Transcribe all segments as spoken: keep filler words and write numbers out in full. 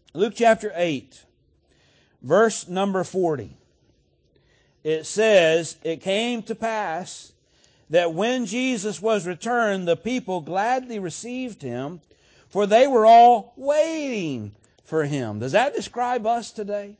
Luke chapter eight, verse number forty. It says, "It came to pass that when Jesus was returned, the people gladly received him, for they were all waiting for him." Does that describe us today?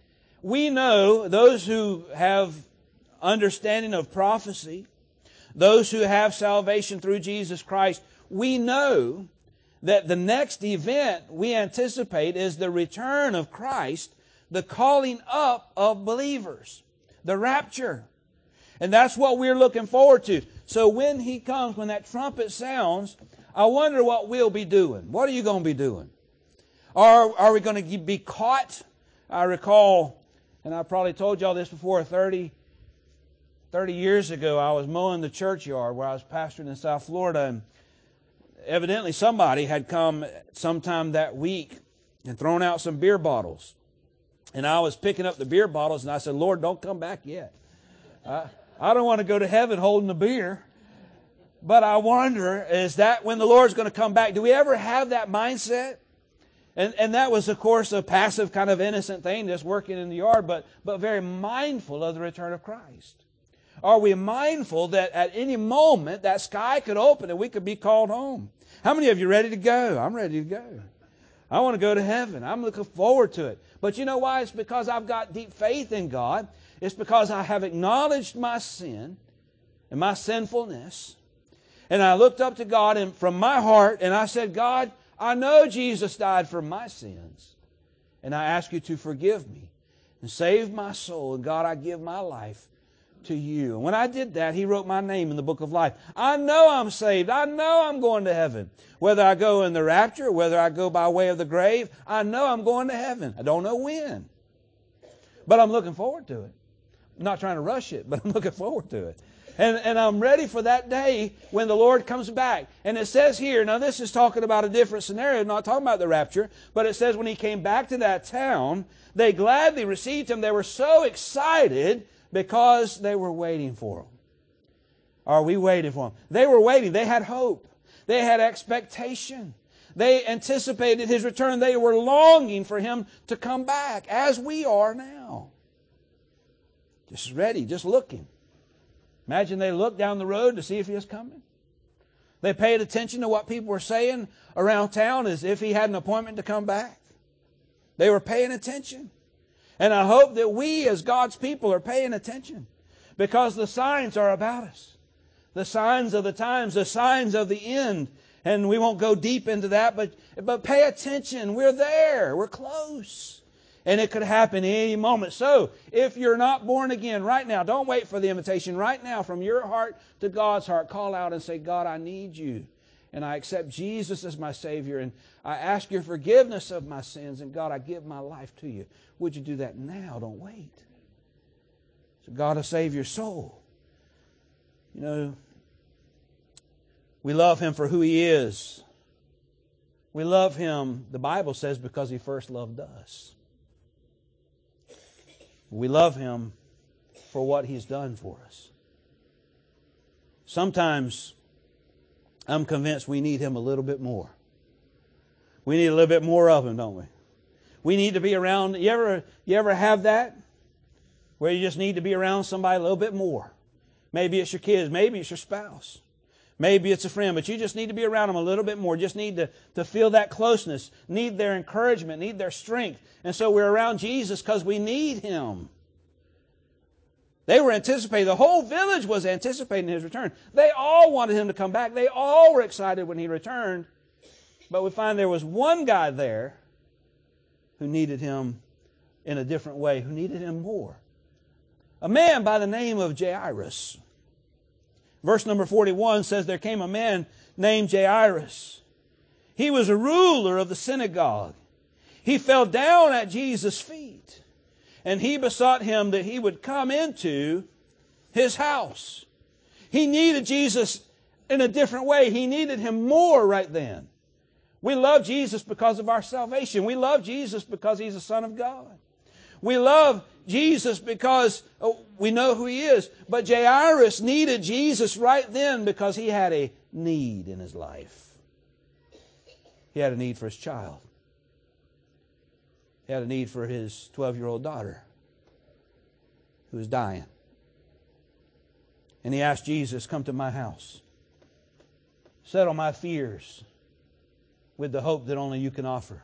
We know, those who have understanding of prophecy, those who have salvation through Jesus Christ, we know that the next event we anticipate is the return of Christ, the calling up of believers, the rapture. And that's what we're looking forward to. So when He comes, when that trumpet sounds, I wonder what we'll be doing. What are you going to be doing? Are, are we going to be caught? I recall, and I probably told y'all this before, thirty, thirty years ago, I was mowing the churchyard where I was pastoring in South Florida, and evidently somebody had come sometime that week and thrown out some beer bottles. And I was picking up the beer bottles, and I said, "Lord, don't come back yet. I, I don't want to go to heaven holding a beer." But I wonder, is that when the Lord's going to come back? Do we ever have that mindset? And, and that was, of course, a passive kind of innocent thing, just working in the yard, but, but very mindful of the return of Christ. Are we mindful that at any moment that sky could open and we could be called home? How many of you are ready to go? I'm ready to go. I want to go to heaven. I'm looking forward to it. But you know why? It's because I've got deep faith in God. It's because I have acknowledged my sin and my sinfulness. And I looked up to God and from my heart and I said, "God, I know Jesus died for my sins. And I ask you to forgive me and save my soul. And God, I give my life to you." And when I did that, He wrote my name in the book of life. I know I'm saved. I know I'm going to heaven. Whether I go in the rapture, whether I go by way of the grave, I know I'm going to heaven. I don't know when. But I'm looking forward to it. I'm not trying to rush it, but I'm looking forward to it. And, and I'm ready for that day when the Lord comes back. And it says here, now this is talking about a different scenario, not talking about the rapture, but it says when He came back to that town, they gladly received Him. They were so excited because they were waiting for Him. Are we waiting for Him? They were waiting. They had hope. They had expectation. They anticipated His return. They were longing for Him to come back, as we are now. Just ready, just looking. Imagine they looked down the road to see if He was coming. They paid attention to what people were saying around town as if He had an appointment to come back. They were paying attention. And I hope that we as God's people are paying attention, because the signs are about us. The signs of the times, the signs of the end. And we won't go deep into that, but, but pay attention. We're there. We're close. And it could happen any moment. So, if you're not born again right now, don't wait for the invitation. Right now, from your heart to God's heart, call out and say, "God, I need you. And I accept Jesus as my Savior. And I ask your forgiveness of my sins. And God, I give my life to you." Would you do that now? Don't wait. So God will save your soul. You know, we love Him for who He is. We love Him, the Bible says, because He first loved us. We love Him for what He's done for us. Sometimes I'm convinced we need Him a little bit more. We need a little bit more of Him, don't we? We need to be around. You ever, you ever have that? Where you just need to be around somebody a little bit more. Maybe it's your kids. Maybe it's your spouse. Maybe it's a friend. But you just need to be around them a little bit more. Just need to, to feel that closeness. Need their encouragement. Need their strength. And so we're around Jesus because we need Him. They were anticipating. The whole village was anticipating His return. They all wanted Him to come back. They all were excited when He returned. But we find there was one guy there who needed Him in a different way, who needed Him more. A man by the name of Jairus. Verse number forty-one says, "There came a man named Jairus. He was a ruler of the synagogue. He fell down at Jesus' feet, and he besought Him that He would come into his house." He needed Jesus in a different way. He needed Him more right then. We love Jesus because of our salvation. We love Jesus because He's the Son of God. We love Jesus because we know who He is. But Jairus needed Jesus right then because he had a need in his life. He had a need for his child. He had a need for his twelve-year-old daughter who was dying. And he asked Jesus, come to my house. Settle my fears with the hope that only you can offer.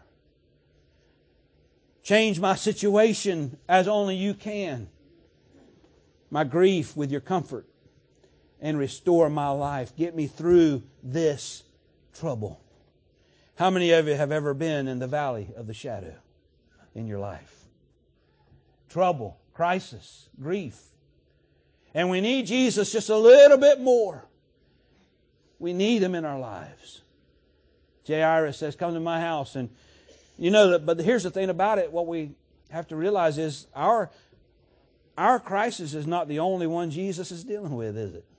Change my situation as only you can. My grief with your comfort. And restore my life. Get me through this trouble. How many of you have ever been in the valley of the shadow in your life? Trouble, crisis, grief. And we need Jesus just a little bit more. We need Him in our lives. Jairus says, come to my house. And you know, that, but here's the thing about it. What we have to realize is our, our crisis is not the only one Jesus is dealing with, is it?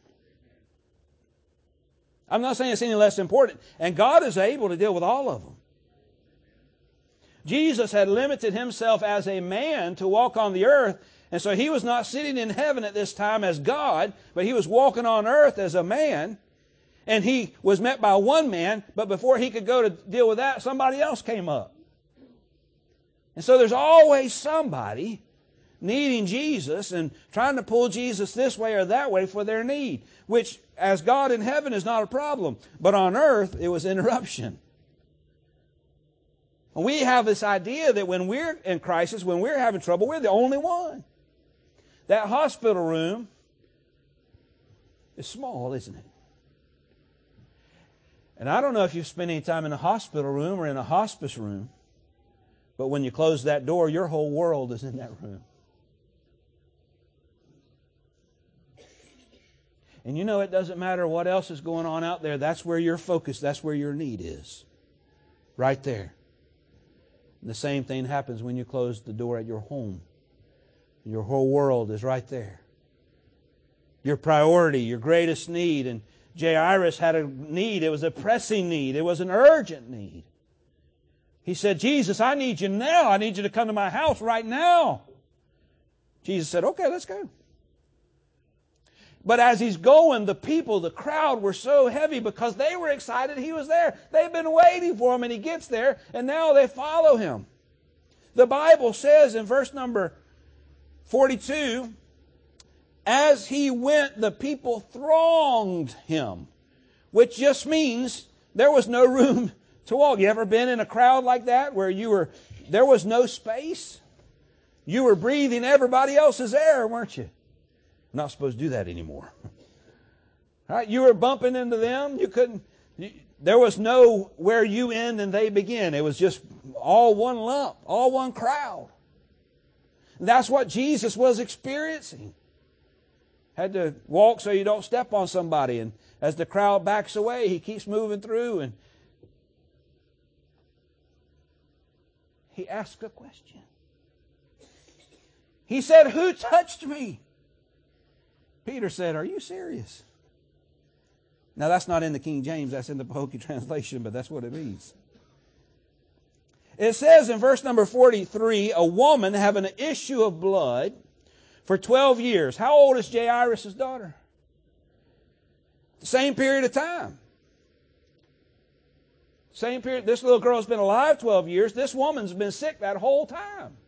I'm not saying it's any less important. And God is able to deal with all of them. Jesus had limited Himself as a man to walk on the earth. And so He was not sitting in heaven at this time as God, but He was walking on earth as a man. And He was met by one man, but before He could go to deal with that, somebody else came up. And so there's always somebody needing Jesus and trying to pull Jesus this way or that way for their need, which as God in heaven is not a problem. But on earth, it was interruption. And we have this idea that when we're in crisis, when we're having trouble, we're the only one. That hospital room is small, isn't it? And I don't know if you've spent any time in a hospital room or in a hospice room, but when you close that door, your whole world is in that room. And you know, it doesn't matter what else is going on out there. That's where your focus, that's where your need is. Right there. And the same thing happens when you close the door at your home. Your whole world is right there. Your priority, your greatest need. And Jairus had a need. It was a pressing need. It was an urgent need. He said, Jesus, I need you now. I need you to come to my house right now. Jesus said, okay, let's go. But as he's going, the people, the crowd were so heavy because they were excited He was there. They've been waiting for Him, and He gets there, and now they follow Him. The Bible says in verse number forty-two, as He went, the people thronged Him, which just means there was no room to walk. You ever been in a crowd like that where you were, there was no space? You were breathing everybody else's air, weren't you? Not supposed to do that anymore. All right, you were bumping into them. You couldn't. You, there was no where you end and they begin. It was just all one lump, all one crowd. And that's what Jesus was experiencing. Had to walk so you don't step on somebody. And as the crowd backs away, He keeps moving through. And He asked a question. He said, who touched me? Peter said, are you serious? Now that's not in the King James, that's in the Pahokee translation, but that's what it means. It says in verse number forty-three, a woman having an issue of blood for twelve years. How old is Jairus' daughter? The same period of time. Same period. This little girl's been alive twelve years. This woman's been sick that whole time.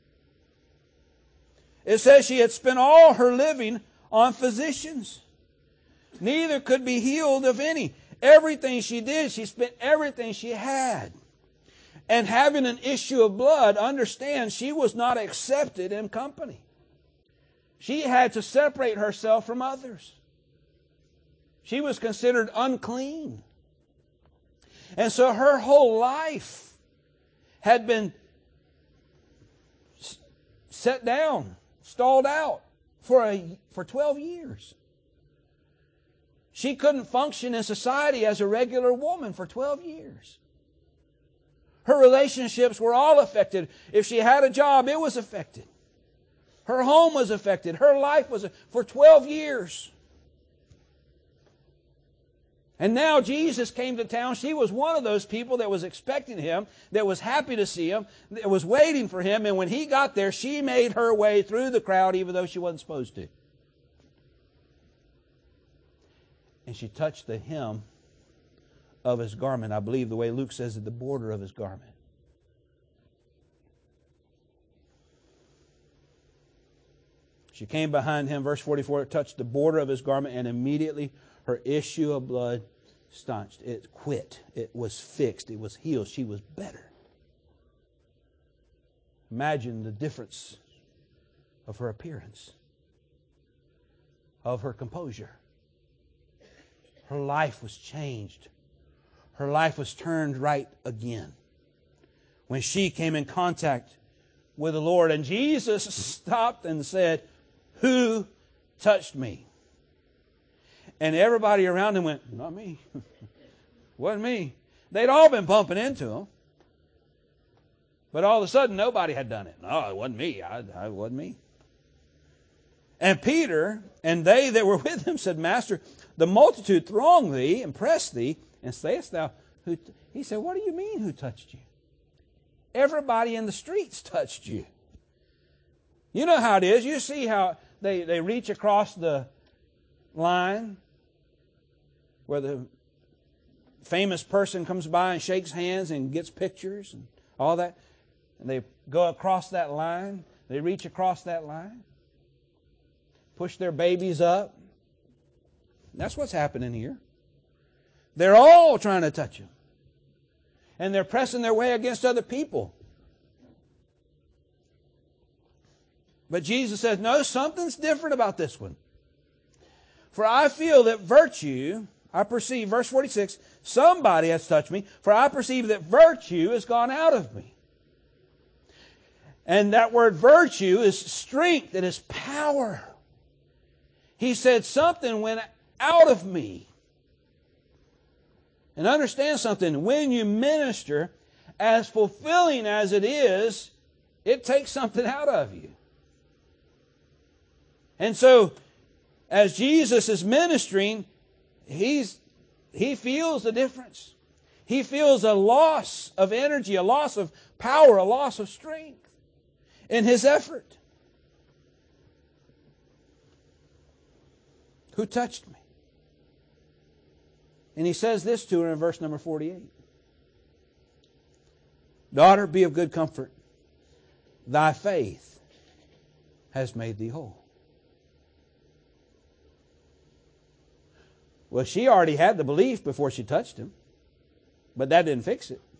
It says she had spent all her living on physicians. Neither could be healed of any. Everything she did, she spent everything she had. And having an issue of blood, understand she was not accepted in company. She had to separate herself from others. She was considered unclean. And so her whole life had been set down, stalled out for a for twelve years. She couldn't function in society as a regular woman for twelve years. Her relationships were all affected. If she had a job, it was affected. Her home was affected. Her life was for twelve years. And now Jesus came to town. She was one of those people that was expecting Him, that was happy to see Him, that was waiting for Him. And when He got there, she made her way through the crowd even though she wasn't supposed to. And she touched the hem of His garment. I believe the way Luke says it, the border of His garment. She came behind him, verse forty-four, touched the border of his garment, and immediately her issue of blood staunched. It quit. It was fixed. It was healed. She was better. Imagine the difference of her appearance, of her composure. Her life was changed. Her life was turned right again when she came in contact with the Lord. And Jesus stopped and said, "Who touched me?" And everybody around him went, "Not me." Wasn't me. They'd all been bumping into him. But all of a sudden, nobody had done it. No, it wasn't me. I, I it wasn't me. And Peter and they that were with him said, "Master, the multitude throng thee and press thee, and sayest thou, who?" T-? He said, "What do you mean, who touched you? Everybody in the streets touched you." You know how it is. You see how they, they reach across the line where the famous person comes by and shakes hands and gets pictures and all that. And they go across that line. They reach across that line. Push their babies up. That's what's happening here. They're all trying to touch him. And they're pressing their way against other people. But Jesus says, no, something's different about this one. For I feel that virtue, I perceive, verse forty-six, somebody has touched me, for I perceive that virtue has gone out of me. And that word virtue is strength, it is power. He said something went out of me. And understand something, when you minister, as fulfilling as it is, it takes something out of you. And so, as Jesus is ministering, he's, he feels the difference. He feels a loss of energy, a loss of power, a loss of strength in his effort. Who touched me? And he says this to her in verse number forty-eight. Daughter, be of good comfort. Thy faith has made thee whole. Well, she already had the belief before she touched him, but that didn't fix it.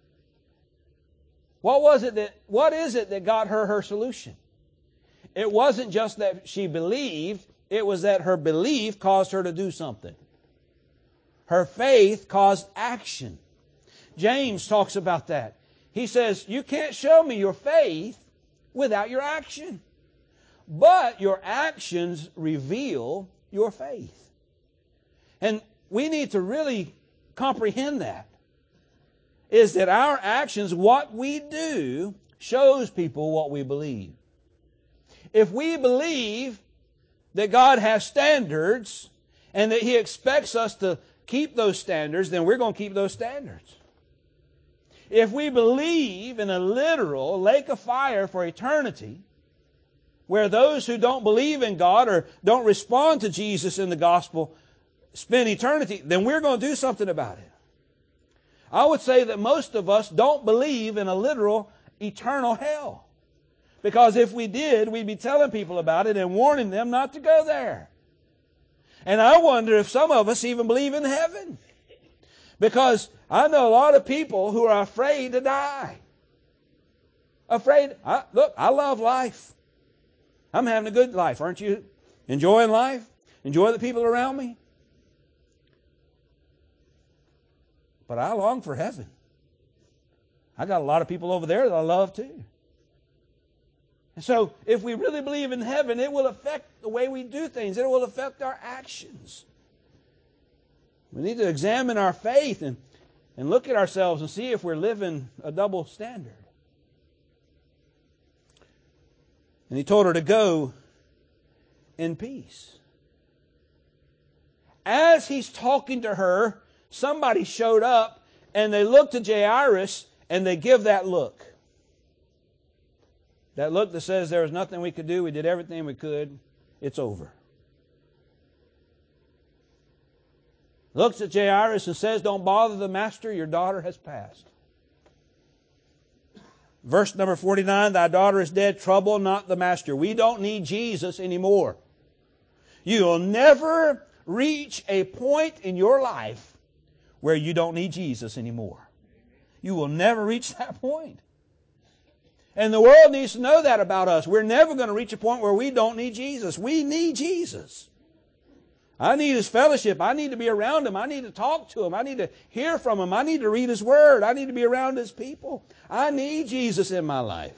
What was it that, what is it that got her her solution? It wasn't just that she believed, it was that her belief caused her to do something. Her faith caused action. James talks about that. He says, you can't show me your faith without your action. But your actions reveal your faith. And we need to really comprehend that. Is that our actions, what we do, shows people what we believe. If we believe that God has standards and that He expects us to keep those standards, then we're going to keep those standards. If we believe in a literal lake of fire for eternity, where those who don't believe in God or don't respond to Jesus in the gospel spend eternity, then we're going to do something about it. I would say that most of us don't believe in a literal eternal hell. Because if we did, we'd be telling people about it and warning them not to go there. And I wonder if some of us even believe in heaven. Because I know a lot of people who are afraid to die. Afraid. I, look, I love life. I'm having a good life. Aren't you enjoying life? Enjoy the people around me? But I long for heaven. I got a lot of people over there that I love too. And so, if we really believe in heaven, it will affect the way we do things. It will affect our actions. We need to examine our faith and, and look at ourselves and see if we're living a double standard. And he told her to go in peace. As he's talking to her, somebody showed up and they looked at Jairus and they give that look. That look that says there was nothing we could do. We did everything we could. It's over. Looks at Jairus and says, don't bother the master. Your daughter has passed. Verse number forty-nine, thy daughter is dead, trouble not the master. We don't need Jesus anymore. You'll never reach a point in your life where you don't need Jesus anymore. You will never reach that point. And the world needs to know that about us. We're never going to reach a point where we don't need Jesus. We need Jesus. I need His fellowship. I need to be around Him. I need to talk to Him. I need to hear from Him. I need to read His Word. I need to be around His people. I need Jesus in my life.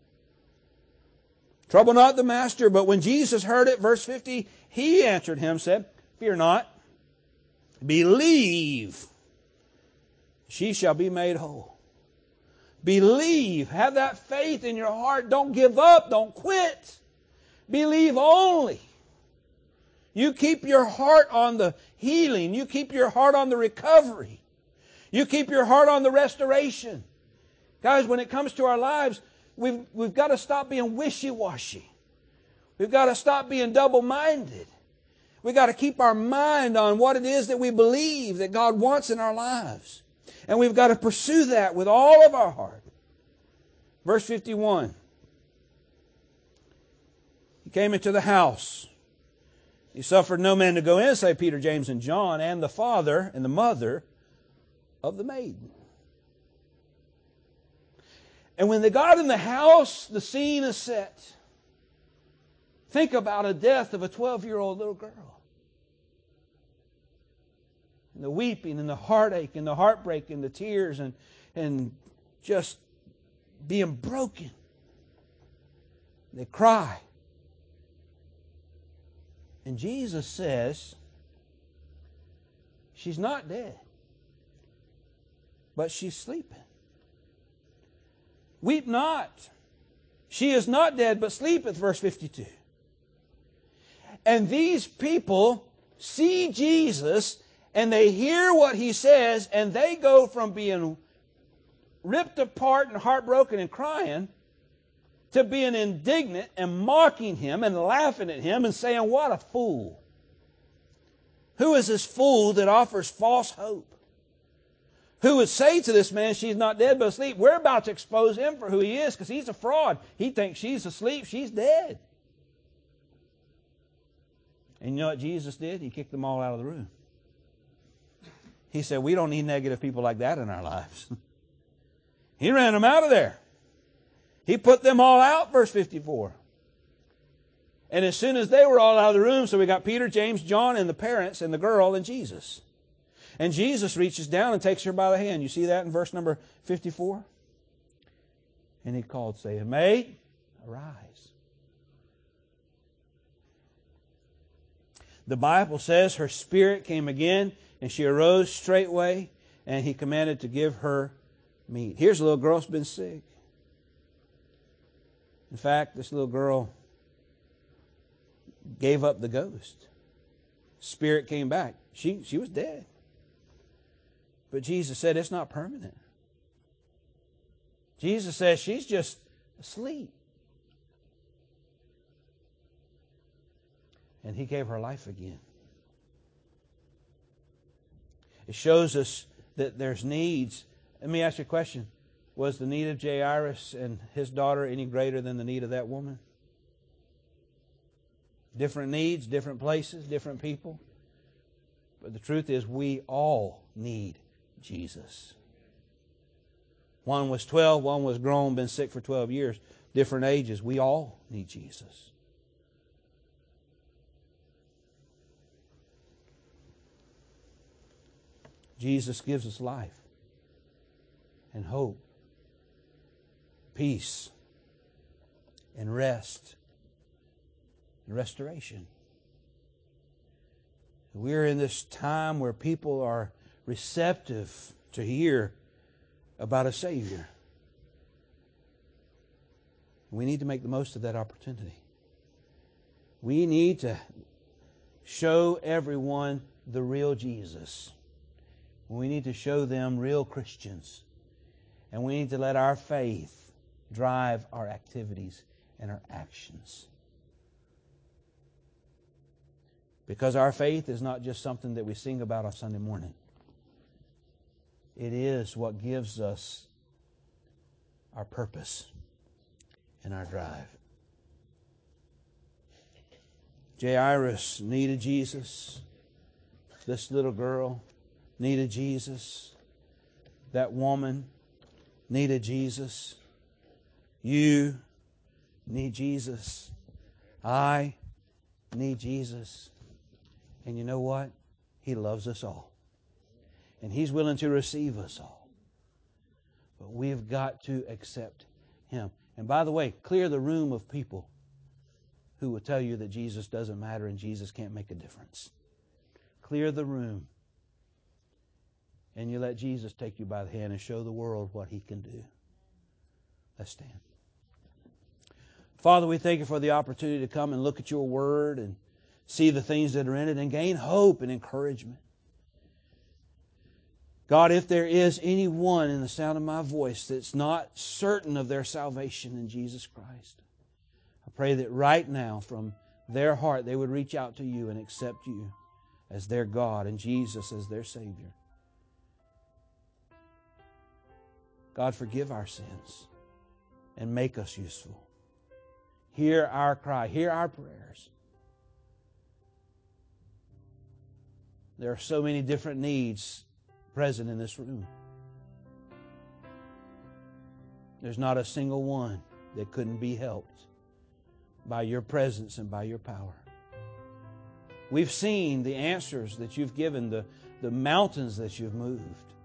Trouble not the master, but when Jesus heard it, verse fifty, He answered him, said, fear not, believe, she shall be made whole. Believe. Have that faith in your heart. Don't give up. Don't quit. Believe only. You keep your heart on the healing. You keep your heart on the recovery. You keep your heart on the restoration. Guys, when it comes to our lives, we've, we've got to stop being wishy-washy. We've got to stop being double-minded. We've got to keep our mind on what it is that we believe that God wants in our lives. And we've got to pursue that with all of our heart. Verse fifty-one. He came into the house. He suffered no man to go in, say Peter, James, and John, and the father and the mother of the maiden. And when they got in the house, the scene is set. Think about a death of a twelve-year-old little girl. And the weeping and the heartache and the heartbreak and the tears and, and just being broken. They cry. And Jesus says, she's not dead, but she's sleeping. Weep not. She is not dead, but sleepeth, verse fifty-two. And these people see Jesus and they hear what He says, and they go from being ripped apart and heartbroken and crying to being indignant and mocking Him and laughing at Him and saying, what a fool. Who is this fool that offers false hope? Who would say to this man, she's not dead but asleep? We're about to expose him for who he is because he's a fraud. He thinks she's asleep, she's dead. And you know what Jesus did? He kicked them all out of the room. He said, we don't need negative people like that in our lives. He ran them out of there. He put them all out, verse fifty-four. And as soon as they were all out of the room, so we got Peter, James, John, and the parents, and the girl, and Jesus. And Jesus reaches down and takes her by the hand. You see that in verse number fifty-four? And He called, saying, Maid, arise. The Bible says her spirit came again, and she arose straightway, and He commanded to give her meat. Here's a little girl who's been sick. In fact, this little girl gave up the ghost. Spirit came back. She, she was dead. But Jesus said it's not permanent. Jesus says she's just asleep. And He gave her life again. It shows us that there's needs. Let me ask you a question. Was the need of Jairus and his daughter any greater than the need of that woman? Different needs, different places, different people. But the truth is we all need Jesus. One was twelve, one was grown, been sick for twelve years. Different ages. We all need Jesus. Jesus gives us life and hope, peace and rest and restoration. We're in this time where people are receptive to hear about a Savior. We need to make the most of that opportunity. We need to show everyone the real Jesus. We need to show them real Christians. And we need to let our faith drive our activities and our actions. Because our faith is not just something that we sing about on Sunday morning. It is what gives us our purpose and our drive. Jairus needed Jesus. This little girl needed Jesus. That woman needed Jesus. You need Jesus. I need Jesus. And you know what? He loves us all. And He's willing to receive us all. But we've got to accept Him. And by the way, clear the room of people who will tell you that Jesus doesn't matter and Jesus can't make a difference. Clear the room. And you let Jesus take you by the hand and show the world what He can do. Let's stand. Father, we thank You for the opportunity to come and look at Your Word and see the things that are in it and gain hope and encouragement. God, if there is anyone in the sound of my voice that's not certain of their salvation in Jesus Christ, I pray that right now from their heart they would reach out to You and accept You as their God and Jesus as their Savior. God, forgive our sins and make us useful. Hear our cry. Hear our prayers. There are so many different needs present in this room. There's not a single one that couldn't be helped by Your presence and by Your power. We've seen the answers that You've given, the, the mountains that You've moved.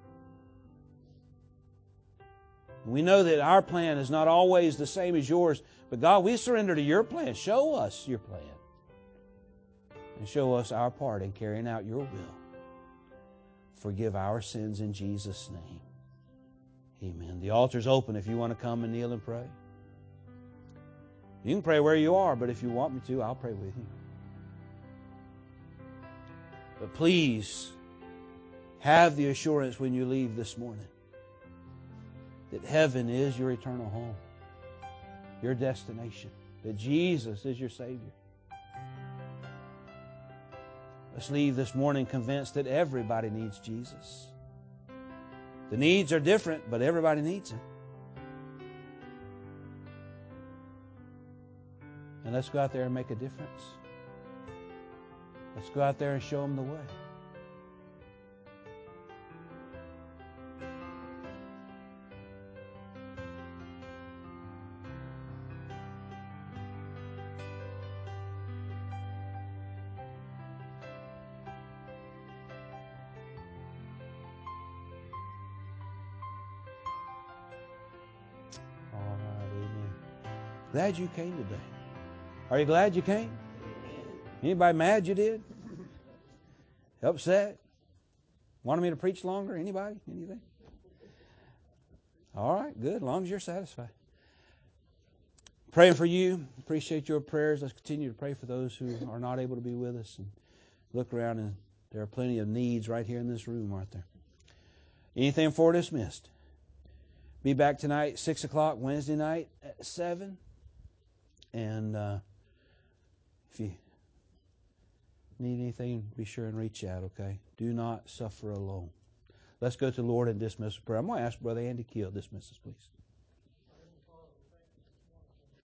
We know that our plan is not always the same as Yours, but God, we surrender to Your plan. Show us Your plan. And show us our part in carrying out Your will. Forgive our sins in Jesus' name. Amen. The altar's open if you want to come and kneel and pray. You can pray where you are, but if you want me to, I'll pray with you. But please have the assurance when you leave this morning that heaven is your eternal home, your destination, that Jesus is your Savior. Let's leave this morning convinced that everybody needs Jesus. The needs are different, but everybody needs Him. And let's go out there and make a difference. Let's go out there and show them the way. Glad you came today. Are you glad you came? Anybody mad you did? Upset? Wanted me to preach longer? Anybody? Anything? All right, good. As long as you're satisfied. Praying for you. Appreciate your prayers. Let's continue to pray for those who are not able to be with us. And look around, and there are plenty of needs right here in this room, aren't there? Anything for dismissed? Be back tonight, six o'clock, Wednesday night at seven. And uh, if you need anything, be sure and reach out, okay? Do not suffer alone. Let's go to the Lord and dismiss prayer. I'm going to ask Brother Andy Keel to dismiss us, please.